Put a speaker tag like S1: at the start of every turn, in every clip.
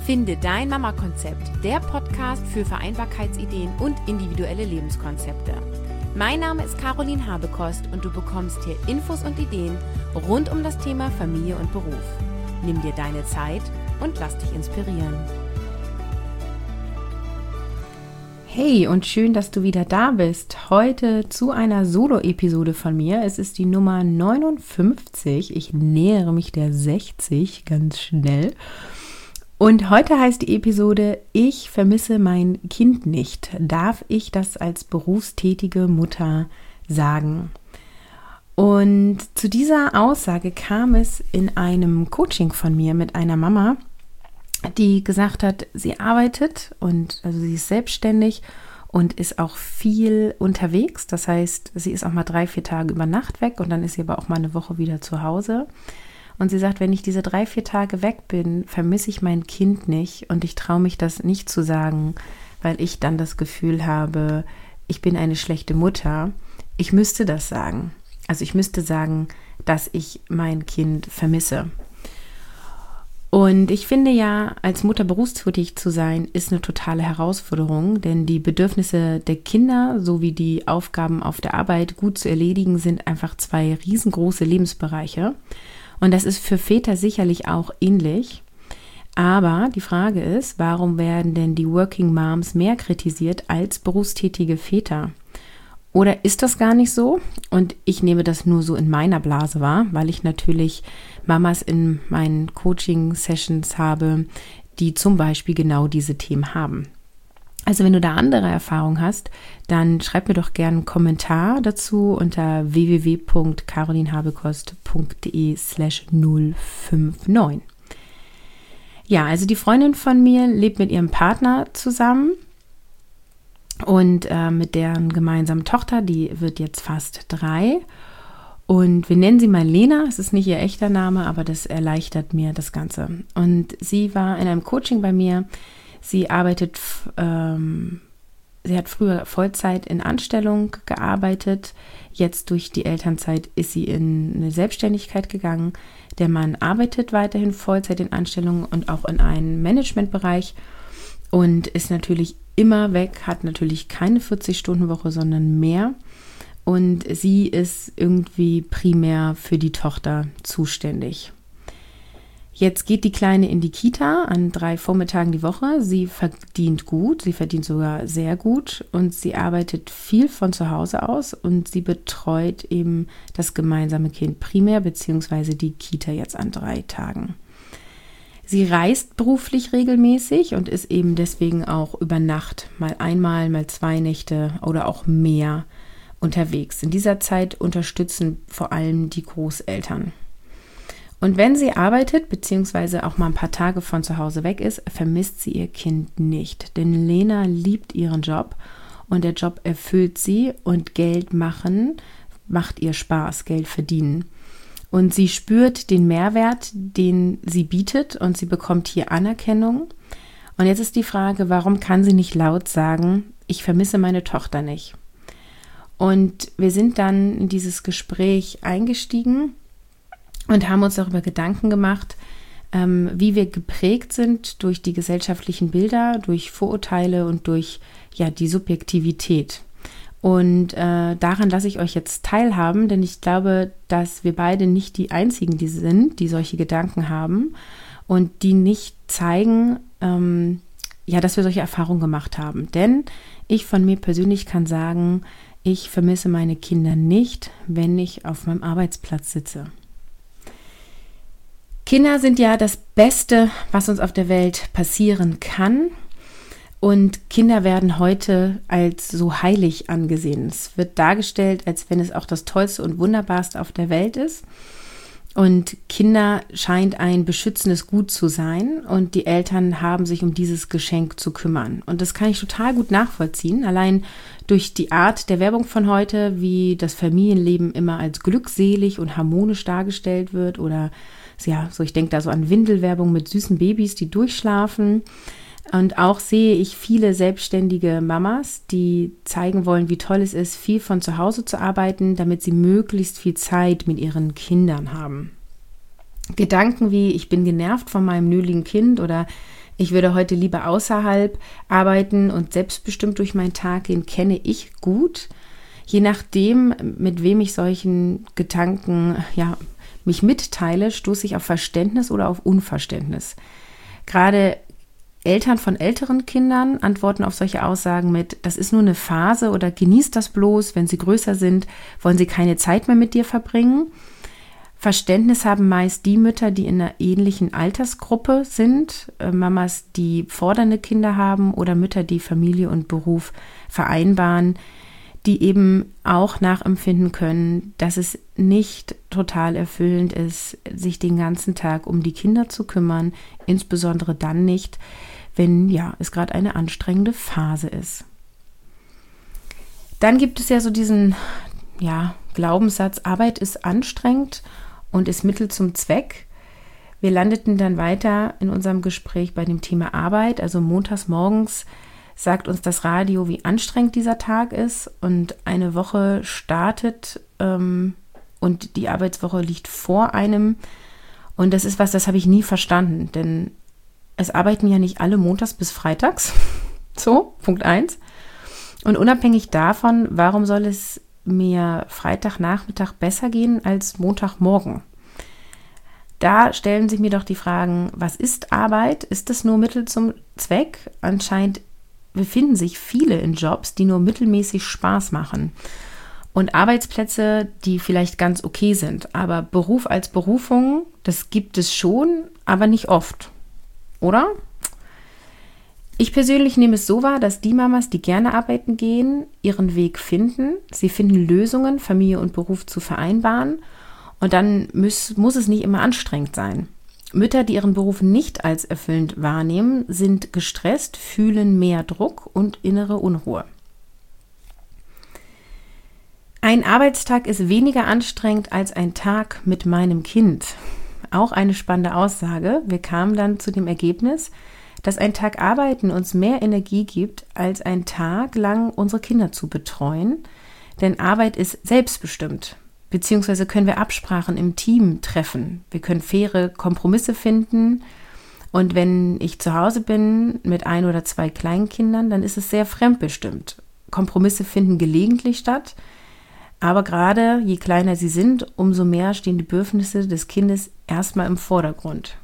S1: Finde dein Mama-Konzept, der Podcast für Vereinbarkeitsideen und individuelle Lebenskonzepte. Mein Name ist Caroline Habekost und du bekommst hier Infos und Ideen rund um das Thema Familie und Beruf. Nimm dir deine Zeit und lass dich inspirieren. Hey und schön, dass du wieder da bist. Heute zu einer Solo-Episode von mir. Es ist die Nummer 59. Ich nähere mich der 60 ganz schnell. Und heute heißt die Episode: Ich vermisse mein Kind nicht. Darf ich das als berufstätige Mutter sagen? Und zu dieser Aussage kam es in einem Coaching von mir mit einer Mama, die gesagt hat, sie arbeitet und also sie ist selbstständig und ist auch viel unterwegs. Das heißt, sie ist auch mal 3-4 Tage über Nacht weg und dann ist sie aber auch mal eine Woche wieder zu Hause. Und sie sagt, wenn ich diese 3-4 Tage weg bin, vermisse ich mein Kind nicht und ich traue mich das nicht zu sagen, weil ich dann das Gefühl habe, ich bin eine schlechte Mutter. Ich müsste das sagen. Also ich müsste sagen, dass ich mein Kind vermisse. Und ich finde ja, als Mutter berufstätig zu sein, ist eine totale Herausforderung, denn die Bedürfnisse der Kinder sowie die Aufgaben auf der Arbeit gut zu erledigen, sind einfach 2 riesengroße Lebensbereiche. Und das ist für Väter sicherlich auch ähnlich. Aber die Frage ist, warum werden denn die Working Moms mehr kritisiert als berufstätige Väter? Oder ist das gar nicht so? Und ich nehme das nur so in meiner Blase wahr, weil ich natürlich Mamas in meinen Coaching-Sessions habe, die zum Beispiel genau diese Themen haben. Also wenn du da andere Erfahrungen hast, dann schreib mir doch gerne einen Kommentar dazu unter www.carolinhabekost.de/059. Ja, also die Freundin von mir lebt mit ihrem Partner zusammen und mit deren gemeinsamen Tochter, die wird jetzt fast 3. Und wir nennen sie mal Lena, es ist nicht ihr echter Name, aber das erleichtert mir das Ganze. Und sie war in einem Coaching bei mir. Sie arbeitet, sie hat früher Vollzeit in Anstellung gearbeitet. Jetzt durch die Elternzeit ist sie in eine Selbstständigkeit gegangen. Der Mann arbeitet weiterhin Vollzeit in Anstellung und auch in einem Managementbereich und ist natürlich immer weg, hat natürlich keine 40-Stunden-Woche, sondern mehr. Und sie ist irgendwie primär für die Tochter zuständig. Jetzt geht die Kleine in die Kita an 3 Vormittagen die Woche. Sie verdient gut, sie verdient sogar sehr gut und sie arbeitet viel von zu Hause aus und sie betreut eben das gemeinsame Kind primär beziehungsweise die Kita jetzt an 3 Tagen. Sie reist beruflich regelmäßig und ist eben deswegen auch über Nacht mal einmal, mal 2 Nächte oder auch mehr unterwegs. In dieser Zeit unterstützen vor allem die Großeltern. Und wenn sie arbeitet, beziehungsweise auch mal ein paar Tage von zu Hause weg ist, vermisst sie ihr Kind nicht. Denn Lena liebt ihren Job und der Job erfüllt sie und Geld machen macht ihr Spaß, Geld verdienen. Und sie spürt den Mehrwert, den sie bietet und sie bekommt hier Anerkennung. Und jetzt ist die Frage, warum kann sie nicht laut sagen, ich vermisse meine Tochter nicht? Und wir sind dann in dieses Gespräch eingestiegen und haben uns darüber Gedanken gemacht, wie wir geprägt sind durch die gesellschaftlichen Bilder, durch Vorurteile und durch die Subjektivität. Und daran lasse ich euch jetzt teilhaben, denn ich glaube, dass wir beide nicht die Einzigen sind, die solche Gedanken haben und die nicht zeigen, dass wir solche Erfahrungen gemacht haben. Denn ich von mir persönlich kann sagen, ich vermisse meine Kinder nicht, wenn ich auf meinem Arbeitsplatz sitze. Kinder sind ja das Beste, was uns auf der Welt passieren kann. Und Kinder werden heute als so heilig angesehen. Es wird dargestellt, als wenn es auch das Tollste und Wunderbarste auf der Welt ist. Und Kinder scheint ein beschützendes Gut zu sein. Und die Eltern haben sich um dieses Geschenk zu kümmern. Und das kann ich total gut nachvollziehen. Allein durch die Art der Werbung von heute, wie das Familienleben immer als glückselig und harmonisch dargestellt wird. Oder ich denke da so an Windelwerbung mit süßen Babys, die durchschlafen. Und auch sehe ich viele selbstständige Mamas, die zeigen wollen, wie toll es ist, viel von zu Hause zu arbeiten, damit sie möglichst viel Zeit mit ihren Kindern haben. Gedanken wie, ich bin genervt von meinem nöligen Kind oder ich würde heute lieber außerhalb arbeiten und selbstbestimmt durch meinen Tag gehen, kenne ich gut. Je nachdem, mit wem ich solchen Gedanken mich mitteile, stoße ich auf Verständnis oder auf Unverständnis. Gerade Eltern von älteren Kindern antworten auf solche Aussagen mit, das ist nur eine Phase oder genießt das bloß, wenn sie größer sind, wollen sie keine Zeit mehr mit dir verbringen. Verständnis haben meist die Mütter, die in einer ähnlichen Altersgruppe sind, Mamas, die fordernde Kinder haben oder Mütter, die Familie und Beruf vereinbaren, die eben auch nachempfinden können, dass es nicht total erfüllend ist, sich den ganzen Tag um die Kinder zu kümmern, insbesondere dann nicht, wenn es gerade eine anstrengende Phase ist. Dann gibt es ja so diesen Glaubenssatz, Arbeit ist anstrengend und ist Mittel zum Zweck. Wir landeten dann weiter in unserem Gespräch bei dem Thema Arbeit. Also montags morgens sagt uns das Radio, wie anstrengend dieser Tag ist und eine Woche startet und die Arbeitswoche liegt vor einem. Und das ist was, das habe ich nie verstanden, denn es arbeiten ja nicht alle montags bis freitags. So, Punkt 1. Und unabhängig davon, warum soll es mir Freitagnachmittag besser gehen als Montagmorgen? Da stellen sich mir doch die Fragen, was ist Arbeit? Ist das nur Mittel zum Zweck? Anscheinend befinden sich viele in Jobs, die nur mittelmäßig Spaß machen. Und Arbeitsplätze, die vielleicht ganz okay sind. Aber Beruf als Berufung, das gibt es schon, aber nicht oft. Oder? Ich persönlich nehme es so wahr, dass die Mamas, die gerne arbeiten gehen, ihren Weg finden. Sie finden Lösungen, Familie und Beruf zu vereinbaren. Und dann muss es nicht immer anstrengend sein. Mütter, die ihren Beruf nicht als erfüllend wahrnehmen, sind gestresst, fühlen mehr Druck und innere Unruhe. Ein Arbeitstag ist weniger anstrengend als ein Tag mit meinem Kind. Auch eine spannende Aussage. Wir kamen dann zu dem Ergebnis, dass ein Tag Arbeiten uns mehr Energie gibt, als ein Tag lang unsere Kinder zu betreuen. Denn Arbeit ist selbstbestimmt. Beziehungsweise können wir Absprachen im Team treffen. Wir können faire Kompromisse finden. Und wenn ich zu Hause bin mit 1 oder 2 Kleinkindern, dann ist es sehr fremdbestimmt. Kompromisse finden gelegentlich statt. Aber gerade je kleiner sie sind, umso mehr stehen die Bedürfnisse des Kindes erstmal im Vordergrund.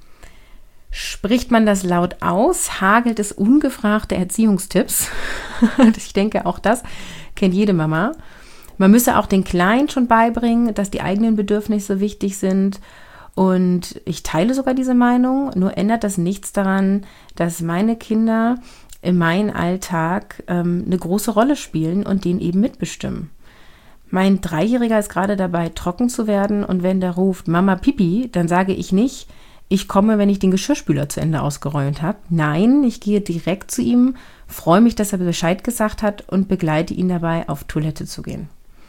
S1: Spricht man das laut aus, hagelt es ungefragte Erziehungstipps. Ich denke, auch das kennt jede Mama. Man müsse auch den Kleinen schon beibringen, dass die eigenen Bedürfnisse wichtig sind. Und ich teile sogar diese Meinung, nur ändert das nichts daran, dass meine Kinder in meinem Alltag eine große Rolle spielen und den eben mitbestimmen. Mein 3-Jähriger ist gerade dabei, trocken zu werden, und wenn der ruft, Mama Pipi, dann sage ich nicht, ich komme, wenn ich den Geschirrspüler zu Ende ausgeräumt habe. Nein, ich gehe direkt zu ihm, freue mich, dass er Bescheid gesagt hat und begleite ihn dabei, auf Toilette zu gehen.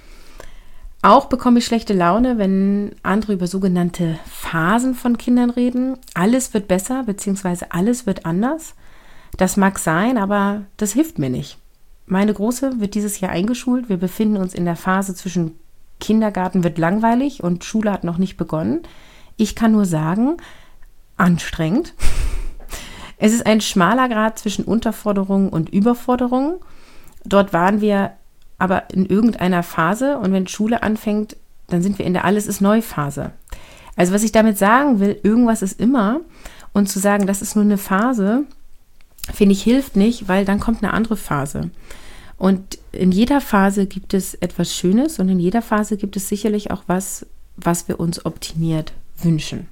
S1: Auch bekomme ich schlechte Laune, wenn andere über sogenannte Phasen von Kindern reden. Alles wird besser, beziehungsweise alles wird anders. Das mag sein, aber das hilft mir nicht. Meine Große wird dieses Jahr eingeschult. Wir befinden uns in der Phase zwischen Kindergarten wird langweilig und Schule hat noch nicht begonnen. Ich kann nur sagen, anstrengend. Es ist ein schmaler Grad zwischen Unterforderung und Überforderung. Dort waren wir aber in irgendeiner Phase, und wenn Schule anfängt, dann sind wir in der Alles-ist-neu-Phase. Also was ich damit sagen will, irgendwas ist immer, und zu sagen, das ist nur eine Phase, finde ich, hilft nicht, weil dann kommt eine andere Phase. Und in jeder Phase gibt es etwas Schönes, und in jeder Phase gibt es sicherlich auch was wir uns optimiert wünschen.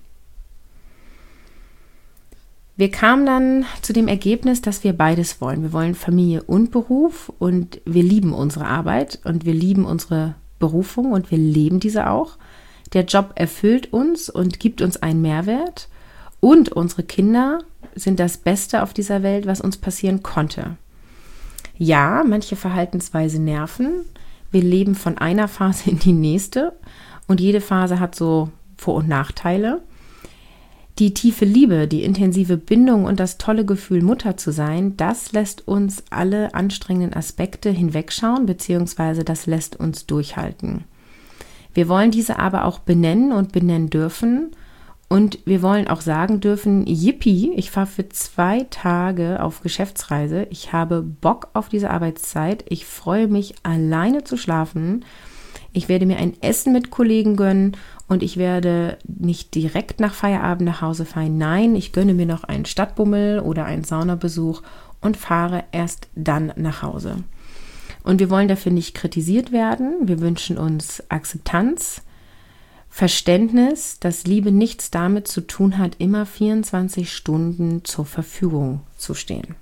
S1: Wir kamen dann zu dem Ergebnis, dass wir beides wollen. Wir wollen Familie und Beruf, und wir lieben unsere Arbeit und wir lieben unsere Berufung und wir leben diese auch. Der Job erfüllt uns und gibt uns einen Mehrwert, und unsere Kinder sind das Beste auf dieser Welt, was uns passieren konnte. Ja, manche Verhaltensweisen nerven. Wir leben von einer Phase in die nächste, und jede Phase hat so Vor- und Nachteile. Die tiefe Liebe, die intensive Bindung und das tolle Gefühl, Mutter zu sein, das lässt uns alle anstrengenden Aspekte hinwegschauen, beziehungsweise das lässt uns durchhalten. Wir wollen diese aber auch benennen und benennen dürfen, Und wir wollen auch sagen dürfen, yippie, ich fahre für 2 Tage auf Geschäftsreise. Ich habe Bock auf diese Arbeitszeit. Ich freue mich, alleine zu schlafen. Ich werde mir ein Essen mit Kollegen gönnen und ich werde nicht direkt nach Feierabend nach Hause fahren. Nein, ich gönne mir noch einen Stadtbummel oder einen Saunabesuch und fahre erst dann nach Hause. Und wir wollen dafür nicht kritisiert werden. Wir wünschen uns Akzeptanz, Verständnis, dass Liebe nichts damit zu tun hat, immer 24 Stunden zur Verfügung zu stehen.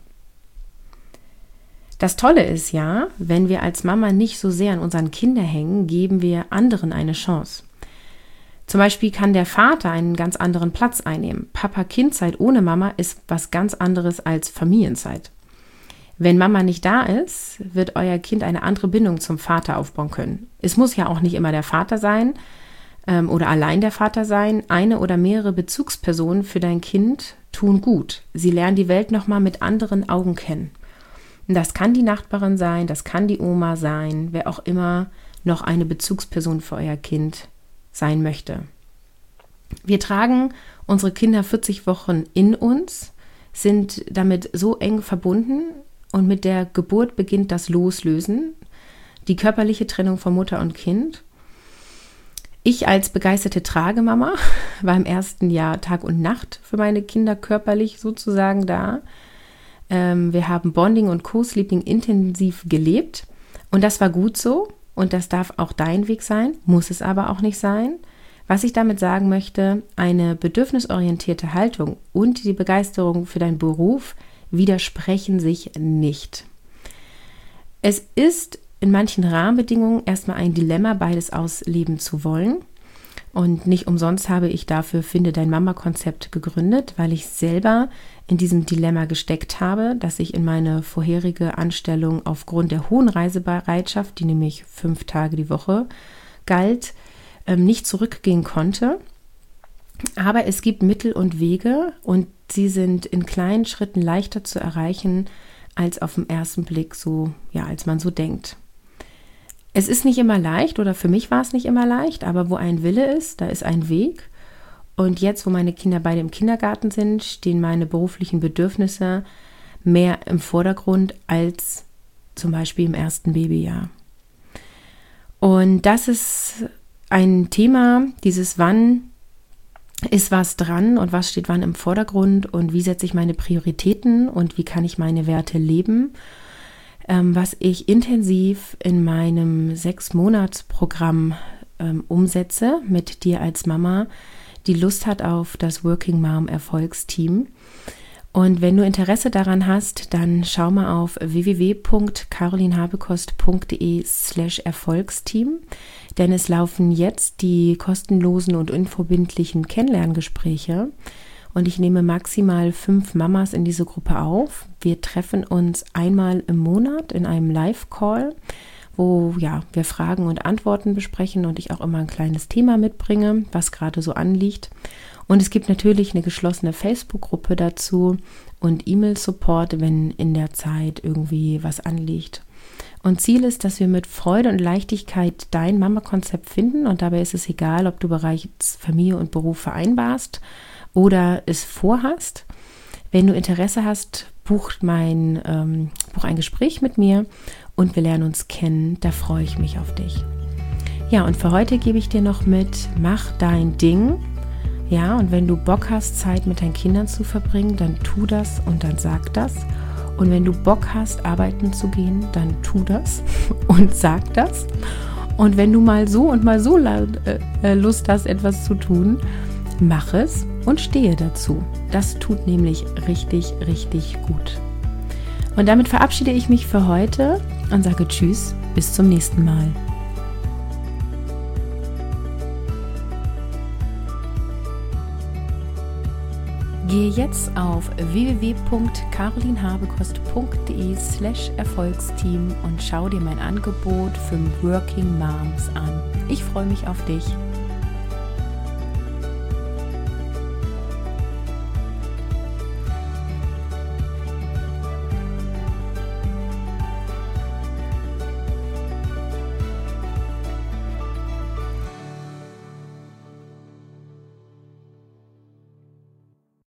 S1: Das Tolle ist ja, wenn wir als Mama nicht so sehr an unseren Kindern hängen, geben wir anderen eine Chance. Zum Beispiel kann der Vater einen ganz anderen Platz einnehmen. Papa-Kind-Zeit ohne Mama ist was ganz anderes als Familienzeit. Wenn Mama nicht da ist, wird euer Kind eine andere Bindung zum Vater aufbauen können. Es muss ja auch nicht immer der Vater sein, oder allein der Vater sein. Eine oder mehrere Bezugspersonen für dein Kind tun gut. Sie lernen die Welt nochmal mit anderen Augen kennen. Und das kann die Nachbarin sein, das kann die Oma sein, wer auch immer noch eine Bezugsperson für euer Kind sein möchte. Wir tragen unsere Kinder 40 Wochen in uns, sind damit so eng verbunden und mit der Geburt beginnt das Loslösen, die körperliche Trennung von Mutter und Kind. Ich als begeisterte Tragemama war im ersten Jahr Tag und Nacht für meine Kinder körperlich sozusagen da. Wir haben Bonding und Co-Sleeping intensiv gelebt und das war gut so und das darf auch dein Weg sein, muss es aber auch nicht sein. Was ich damit sagen möchte, eine bedürfnisorientierte Haltung und die Begeisterung für deinen Beruf widersprechen sich nicht. Es ist in manchen Rahmenbedingungen erstmal ein Dilemma, beides ausleben zu wollen. Und nicht umsonst habe ich dafür Finde dein Mama-Konzept gegründet, weil ich selber in diesem Dilemma gesteckt habe, dass ich in meine vorherige Anstellung aufgrund der hohen Reisebereitschaft, die nämlich 5 Tage die Woche galt, nicht zurückgehen konnte. Aber es gibt Mittel und Wege und sie sind in kleinen Schritten leichter zu erreichen, als auf den ersten Blick so, ja, als man so denkt. Es ist nicht immer leicht oder für mich war es nicht immer leicht, aber wo ein Wille ist, da ist ein Weg. Und jetzt, wo meine Kinder beide im Kindergarten sind, stehen meine beruflichen Bedürfnisse mehr im Vordergrund als zum Beispiel im ersten Babyjahr. Und das ist ein Thema, dieses Wann ist was dran und was steht wann im Vordergrund und wie setze ich meine Prioritäten und wie kann ich meine Werte leben, was ich intensiv in meinem 6-Monats-Programm umsetze mit dir als Mama, die Lust hat auf das Working Mom Erfolgsteam. Und wenn du Interesse daran hast, dann schau mal auf www.carolinhabekost.de/Erfolgsteam, denn es laufen jetzt die kostenlosen und unverbindlichen Kennenlerngespräche und ich nehme maximal 5 Mamas in diese Gruppe auf. Wir treffen uns einmal im Monat in einem Live-Call, wo wir Fragen und Antworten besprechen und ich auch immer ein kleines Thema mitbringe, was gerade so anliegt. Und es gibt natürlich eine geschlossene Facebook-Gruppe dazu und E-Mail-Support, wenn in der Zeit irgendwie was anliegt. Und Ziel ist, dass wir mit Freude und Leichtigkeit dein Mama-Konzept finden und dabei ist es egal, ob du bereits Familie und Beruf vereinbarst oder es vorhast. Wenn du Interesse hast, buch ein Gespräch mit mir und wir lernen uns kennen. Da freue ich mich auf dich. Ja, und für heute gebe ich dir noch mit, mach dein Ding. Ja, und wenn du Bock hast, Zeit mit deinen Kindern zu verbringen, dann tu das und dann sag das. Und wenn du Bock hast, arbeiten zu gehen, dann tu das und sag das. Und wenn du mal so und mal so Lust hast, etwas zu tun, mach es und stehe dazu. Das tut nämlich richtig, richtig gut. Und damit verabschiede ich mich für heute und sage Tschüss, bis zum nächsten Mal. Gehe jetzt auf www.carolinhabekost.de/Erfolgsteam und schau dir mein Angebot für Working Moms an. Ich freue mich auf dich.